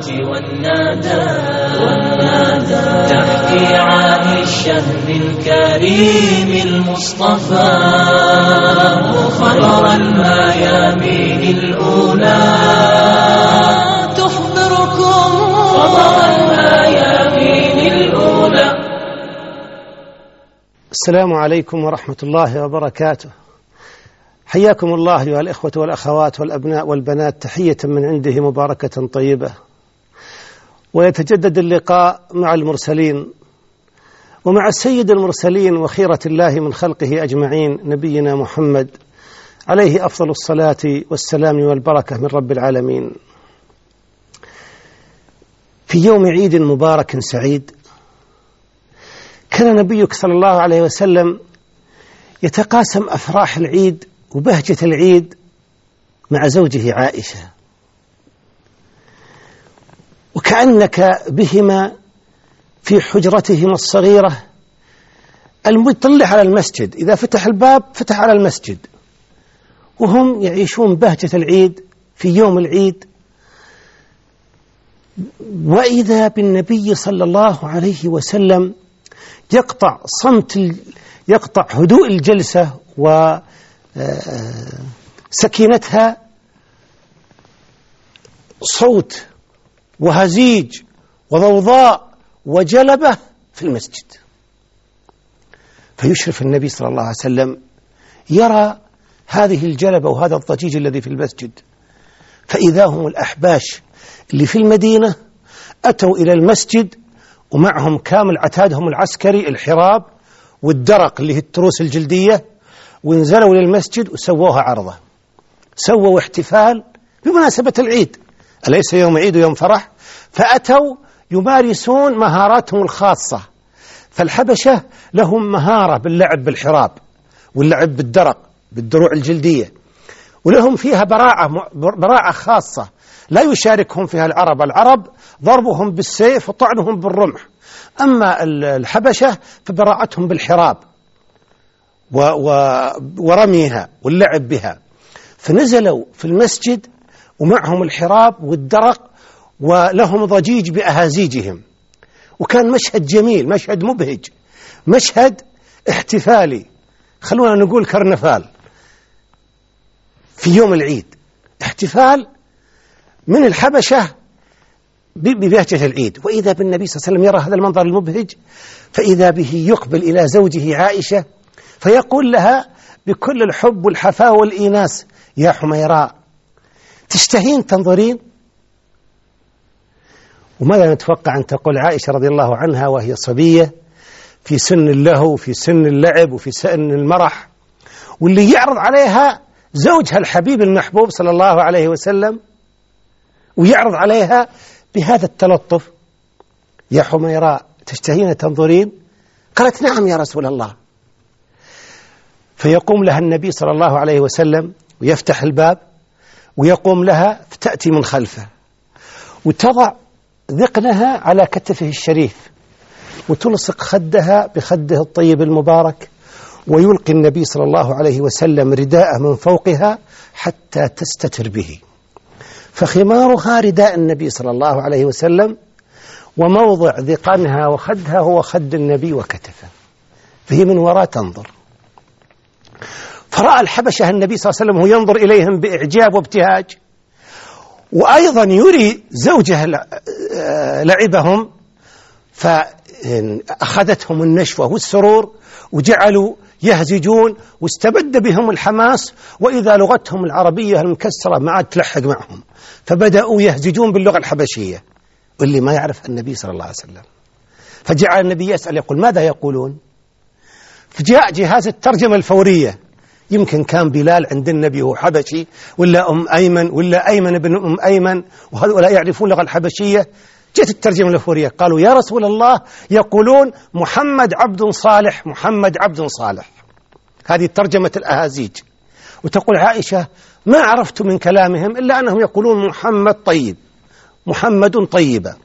والنادى تحكي عن الشهر الكريم المصطفى خبر الميامين الأولى تخبركم خبر الميامين الأولى. السلام عليكم ورحمة الله وبركاته. حياكم الله أيها الإخوة والأخوات والأبناء والبنات تحية من عنده مباركة طيبة. ويتجدد اللقاء مع المرسلين ومع السيد المرسلين وخيرة الله من خلقه أجمعين نبينا محمد عليه أفضل الصلاة والسلام والبركة من رب العالمين. في يوم عيد مبارك سعيد كان نبيك صلى الله عليه وسلم يتقاسم أفراح العيد وبهجة العيد مع زوجه عائشة، وكأنك بهما في حجرتهما الصغيرة المطلع على المسجد، إذا فتح الباب فتح على المسجد، وهم يعيشون بهجة العيد في يوم العيد. وإذا بالنبي صلى الله عليه وسلم يقطع هدوء الجلسة وسكينتها صوت وهزيج وضوضاء وجلبة في المسجد، فيشرف النبي صلى الله عليه وسلم يرى هذه الجلبة وهذا الضجيج الذي في المسجد، فإذا هم الأحباش اللي في المدينة أتوا إلى المسجد ومعهم كامل عتادهم العسكري، الحراب والدرق اللي هي التروس الجلدية، وانزلوا للمسجد وسووها عرضة، سووا احتفال بمناسبة العيد، أليس يوم عيد ويوم فرح؟ فأتوا يمارسون مهاراتهم الخاصة. فالحبشة لهم مهارة باللعب بالحراب واللعب بالدرق بالدروع الجلدية، ولهم فيها براعة خاصة لا يشاركهم فيها العرب ضربهم بالسيف وطعنهم بالرمح، أما الحبشة فبراعتهم بالحراب ورميها واللعب بها. فنزلوا في المسجد ومعهم الحراب والدرق ولهم ضجيج بأهازيجهم، وكان مشهد جميل، مشهد مبهج، مشهد احتفالي، خلونا نقول كرنفال في يوم العيد، احتفال من الحبشة ببهجة العيد. وإذا بالنبي صلى الله عليه وسلم يرى هذا المنظر المبهج، فإذا به يقبل إلى زوجه عائشة فيقول لها بكل الحب والحفاوة والإيناس: يا حميراء، تشتهين تنظرين؟ وماذا نتوقع أن تقول عائشة رضي الله عنها وهي صبية في سن اللهو وفي سن اللعب وفي سن المرح، واللي يعرض عليها زوجها الحبيب المحبوب صلى الله عليه وسلم ويعرض عليها بهذا التلطف: يا حميراء، تشتهين تنظرين؟ قالت: نعم يا رسول الله. فيقوم لها النبي صلى الله عليه وسلم ويفتح الباب ويقوم لها، فتأتي من خلفه وتضع ذقنها على كتفه الشريف وتلصق خدها بخده الطيب المبارك، ويلقي النبي صلى الله عليه وسلم رداءه من فوقها حتى تستتر به، فخمارها رداء النبي صلى الله عليه وسلم، وموضع ذقنها وخدها هو خد النبي وكتفه، فهي من وراء تنظر. فرأى الحبشة النبي صلى الله عليه وسلم وهو ينظر إليهم بإعجاب وابتهاج، وأيضا يري زوجها لعبهم، فأخذتهم النشوة والسرور وجعلوا يهزجون واستبد بهم الحماس، وإذا لغتهم العربية المكسرة ما عاد تلحق معهم، فبدأوا يهزجون باللغة الحبشية، واللي ما يعرف النبي صلى الله عليه وسلم. فجعل النبي يسأل يقول: ماذا يقولون؟ فجاء جهاز الترجمة الفورية، يمكن كان بلال عند النبي هو حبشي، ولا أم أيمن، ولا أيمن بن أم أيمن، وهؤلاء يعرفون اللغة الحبشية. جاءت الترجمة الفورية قالوا: يا رسول الله، يقولون محمد عبد صالح، محمد عبد صالح. هذه ترجمة الأهازيج. وتقول عائشة: ما عرفت من كلامهم إلا أنهم يقولون محمد طيب، محمد طيبة.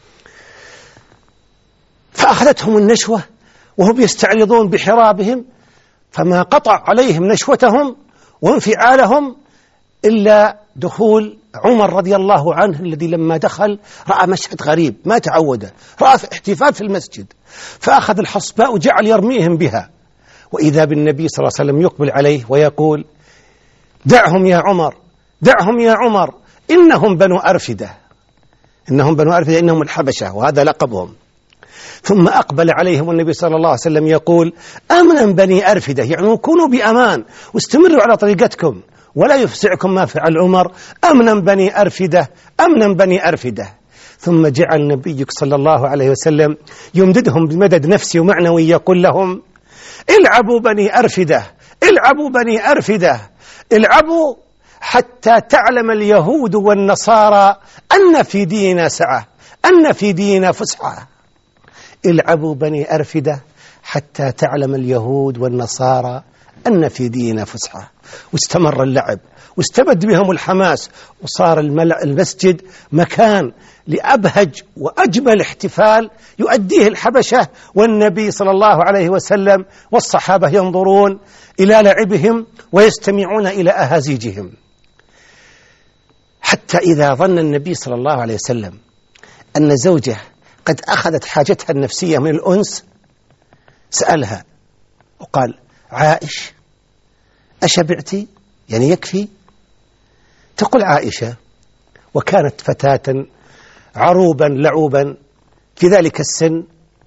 فأخذتهم النشوة وهم يستعرضون بحرابهم، فما قطع عليهم نشوتهم وانفعالهم إلا دخول عمر رضي الله عنه، الذي لما دخل رأى مشهد غريب ما تعوده، رأى احتفال في المسجد فأخذ الحصباء وجعل يرميهم بها، وإذا بالنبي صلى الله عليه وسلم يقبل عليه ويقول: دعهم يا عمر، دعهم يا عمر، إنهم بنو أرفدة، إنهم بنو أرفدة، إنهم الحبشة، وهذا لقبهم. ثم أقبل عليهم النبي صلى الله عليه وسلم يقول: أمنا بني أرفدة، يعني كونوا بأمان واستمروا على طريقتكم ولا يفزعكم ما فعل عمر، أمنا بني أرفدة، أمنا بني أرفدة. ثم جعل نبيك صلى الله عليه وسلم يمددهم بمدد نفسي ومعنوي، يقول لهم: العبوا بني أرفدة، العبوا بني أرفدة، العبوا حتى تعلم اليهود والنصارى أن في ديننا سعة، أن في ديننا فسحة. العبوا بني أرفدة حتى تعلم اليهود والنصارى أن في ديننا فسحة. واستمر اللعب واستبد بهم الحماس، وصار المسجد مكان لأبهج وأجمل احتفال يؤديه الحبشة، والنبي صلى الله عليه وسلم والصحابة ينظرون إلى لعبهم ويستمعون إلى أهازيجهم. حتى إذا ظن النبي صلى الله عليه وسلم أن زوجه قد أخذت حاجتها النفسية من الأنس سألها وقال: عائش أشبعتي؟ يعني يكفي؟ تقول عائشة، وكانت فتاة عروبا لعوبا في ذلك السن: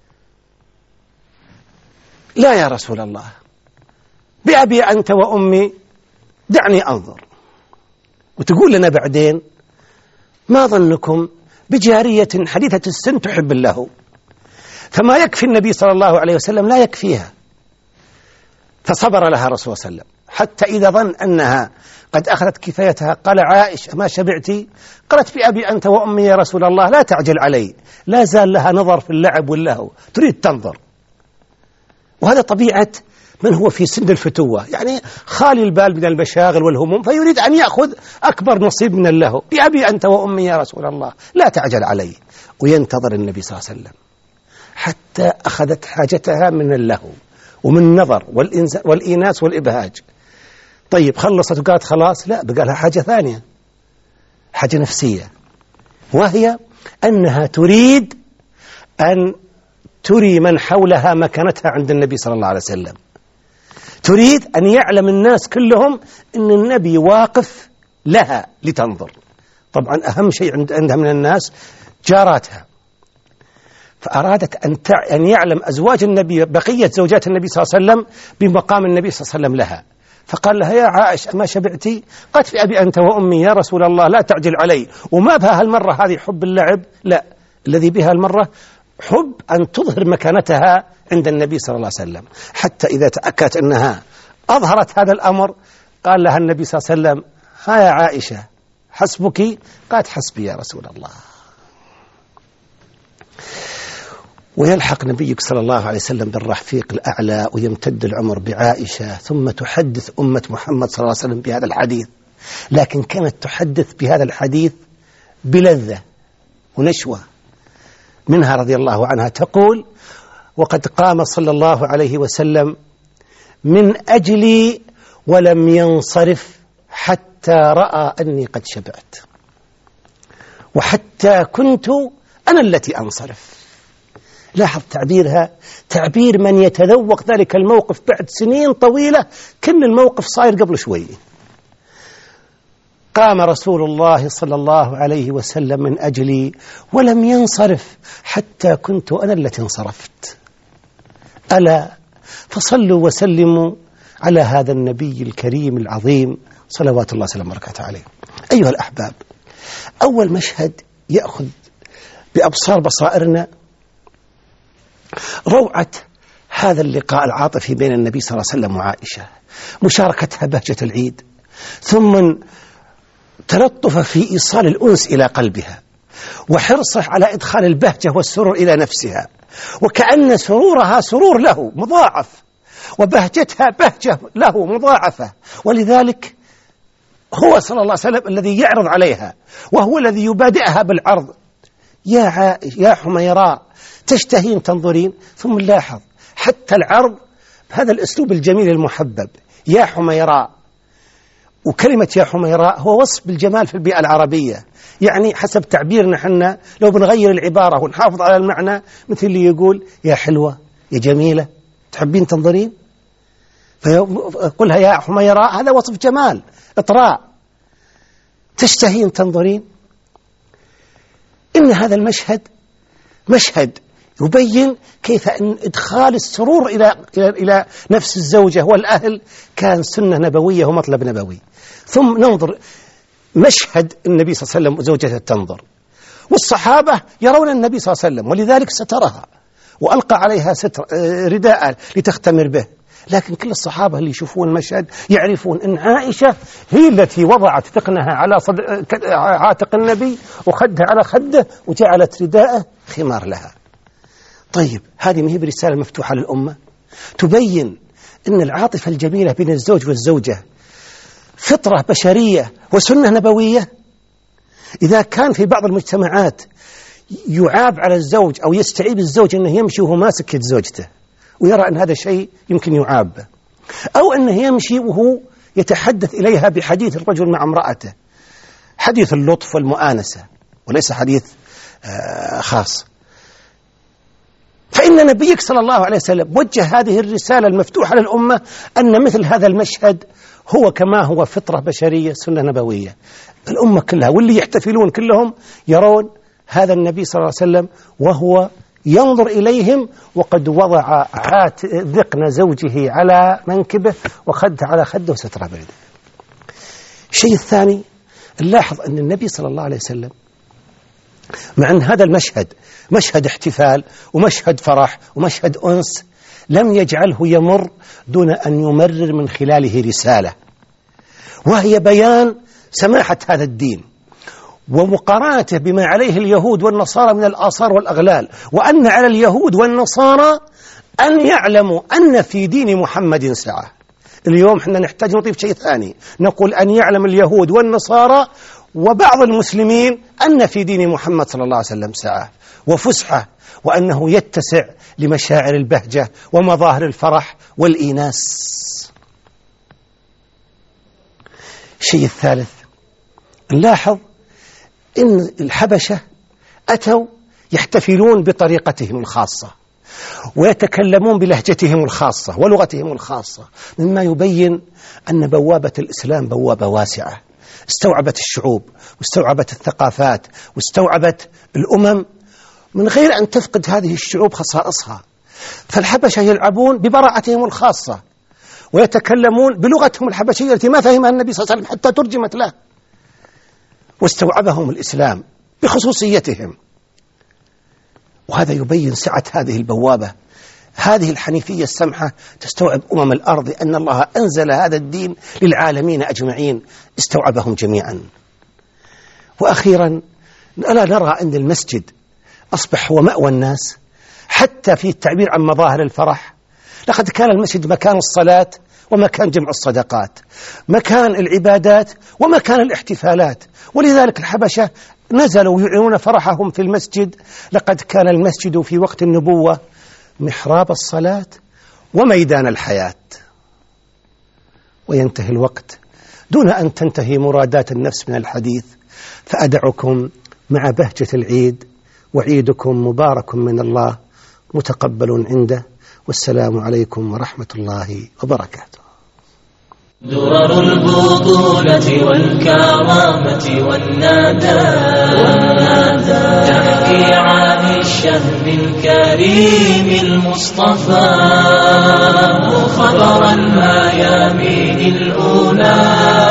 لا يا رسول الله، بأبي أنت وأمي، دعني أنظر. وتقول لنا بعدين: ما ظنكم بجارية حديثة السن تحب الله؟ فما يكفي النبي صلى الله عليه وسلم لا يكفيها، فصبر لها رسول الله صلى الله عليه وسلم، حتى إذا ظن أنها قد أخذت كفايتها قال: عائش ما شبعتي؟ قالت: بأبي أنت وأمي يا رسول الله، لا تعجل علي. لا زال لها نظر في اللعب واللهو، تريد تنظر، وهذا طبيعة من هو في سن الفتوة، يعني خالي البال من المشاغل والهموم، فيريد أن يأخذ أكبر نصيب من اللهو. بأبي أنت وأمي يا رسول الله، لا تعجل علي. وينتظر النبي صلى الله عليه وسلم حتى أخذت حاجتها من اللهو ومن النظر والإيناس والإبهاج. طيب خلصت وقالت خلاص؟ لا، بقى لها حاجة ثانية، حاجة نفسية، وهي أنها تريد أن تري من حولها مكانتها عند النبي صلى الله عليه وسلم. تريد أن يعلم الناس كلهم أن النبي واقف لها لتنظر. طبعا أهم شيء عندها من الناس جاراتها، فأرادت أن يعلم أزواج النبي، بقية زوجات النبي صلى الله عليه وسلم، بمقام النبي صلى الله عليه وسلم لها. فقال لها: يا عائش أما شبعتي؟ قالت: في أبي أنت وأمي يا رسول الله، لا تعجل علي. وما بها هالمرة هذه حب اللعب، لا، الذي بها المرة حب أن تظهر مكانتها عند النبي صلى الله عليه وسلم. حتى إذا تأكدت أنها أظهرت هذا الأمر قال لها النبي صلى الله عليه وسلم: ها يا عائشة حسبك؟ قالت: حسبي يا رسول الله. ويلحق نبيك صلى الله عليه وسلم بالرفيق الأعلى ويمتد العمر بعائشة، ثم تحدث أمة محمد صلى الله عليه وسلم بهذا الحديث، لكن كانت تحدث بهذا الحديث بلذة ونشوة. منها رضي الله عنها تقول: وقد قام صلى الله عليه وسلم من أجلي ولم ينصرف حتى رأى أني قد شبعت، وحتى كنت أنا التي أنصرف. لاحظ تعبيرها، تعبير من يتذوق ذلك الموقف بعد سنين طويلة، كل الموقف صاير قبل شوي. قام رسول الله صلى الله عليه وسلم من أجلي ولم ينصرف حتى كنت أنا التي انصرفت. ألا فصلوا وسلموا على هذا النبي الكريم العظيم صلوات الله وسلامه وبركاته عليه. أيها الأحباب، أول مشهد يأخذ بأبصار بصائرنا روعة هذا اللقاء العاطفي بين النبي صلى الله عليه وسلم وعائشة، مشاركتها بهجة العيد، ثم تلطف في إيصال الأنس إلى قلبها، وحرصه على إدخال البهجة والسرور إلى نفسها، وكأن سرورها سرور له مضاعف، وبهجتها بهجة له مضاعفة. ولذلك هو صلى الله عليه وسلم الذي يعرض عليها، وهو الذي يبادئها بالعرض: يا حميراء تشتهين تنظرين. ثم لاحظ حتى العرض بهذا الأسلوب الجميل المحبب: يا حميراء، وكلمة يا حميراء هو وصف بالجمال في البيئة العربية، يعني حسب تعبيرنا حنا لو بنغير العبارة ونحافظ على المعنى مثل اللي يقول يا حلوة يا جميلة تحبين تنظرين، فيقولها يا حميراء هذا وصف جمال إطراء، تشتهين تنظرين. إن هذا المشهد مشهد يبين كيف أن إدخال السرور إلى نفس الزوجة والأهل كان سنة نبوية ومطلب نبوي. ثم ننظر مشهد النبي صلى الله عليه وسلم وزوجته تنظر، والصحابة يرون النبي صلى الله عليه وسلم ولذلك سترها وألقى عليها رداء لتختمر به، لكن كل الصحابة اللي يشوفون المشهد يعرفون أن عائشة هي التي وضعت ثقنها على عاتق النبي وخدها على خده وجعلت رداءه خمار لها. طيب هذه ما هي برسالة مفتوحة للأمة تبين أن العاطفة الجميلة بين الزوج والزوجة فطرة بشرية وسنة نبوية؟ إذا كان في بعض المجتمعات يعاب على الزوج أو يستعيب الزوج أنه يمشي وهو ماسك يد زوجته ويرى أن هذا شيء يمكن يعاب به، أو أنه يمشي وهو يتحدث إليها بحديث الرجل مع امرأته، حديث اللطف والمؤانسة وليس حديث خاص، فإن نبيك صلى الله عليه وسلم وجه هذه الرسالة المفتوحة للأمة أن مثل هذا المشهد هو كما هو فطرة بشرية سنة نبوية. الأمة كلها واللي يحتفلون كلهم يرون هذا النبي صلى الله عليه وسلم وهو ينظر إليهم وقد وضع ذقن زوجه على منكبه وخده على خده وستر برده. الشيء الثاني نلاحظ أن النبي صلى الله عليه وسلم مع أن هذا المشهد مشهد احتفال ومشهد فرح ومشهد أنس لم يجعله يمر دون أن يمرر من خلاله رسالة، وهي بيان سماحة هذا الدين ومقارنته بما عليه اليهود والنصارى من الآثار والأغلال، وأن على اليهود والنصارى أن يعلموا أن في دين محمد سعة. اليوم احنا نحتاج نضيف شيء ثاني، نقول أن يعلم اليهود والنصارى وبعض المسلمين أن في دين محمد صلى الله عليه وسلم سعة وفسحة، وأنه يتسع لمشاعر البهجة ومظاهر الفرح والإيناس. الشيء الثالث نلاحظ إن الحبشة أتوا يحتفلون بطريقتهم الخاصة ويتكلمون بلهجتهم الخاصة ولغتهم الخاصة، مما يبين أن بوابة الإسلام بوابة واسعة استوعبت الشعوب واستوعبت الثقافات واستوعبت الأمم من غير أن تفقد هذه الشعوب خصائصها. فالحبشة يلعبون ببراعتهم الخاصة ويتكلمون بلغتهم الحبشية التي ما فهمها النبي صلى الله عليه وسلم حتى ترجمت له، واستوعبهم الإسلام بخصوصيتهم، وهذا يبين سعة هذه البوابة. هذه الحنيفية السمحة تستوعب أمم الأرض، أن الله أنزل هذا الدين للعالمين أجمعين، استوعبهم جميعا. وأخيرا ألا نرى أن المسجد أصبح هو مأوى الناس حتى في التعبير عن مظاهر الفرح. لقد كان المسجد مكان الصلاة ومكان جمع الصدقات، مكان العبادات ومكان الاحتفالات، ولذلك الحبشة نزلوا يعلنون فرحهم في المسجد. لقد كان المسجد في وقت النبوة محراب الصلاة وميدان الحياة. وينتهي الوقت دون أن تنتهي مرادات النفس من الحديث، فأدعكم مع بهجة العيد، وعيدكم مبارك من الله متقبل عنده، والسلام عليكم ورحمة الله وبركاته. درر البطولة والكرامة والندى تحكي عن الشهم الكريم المصطفى، خبر الميامين الأولى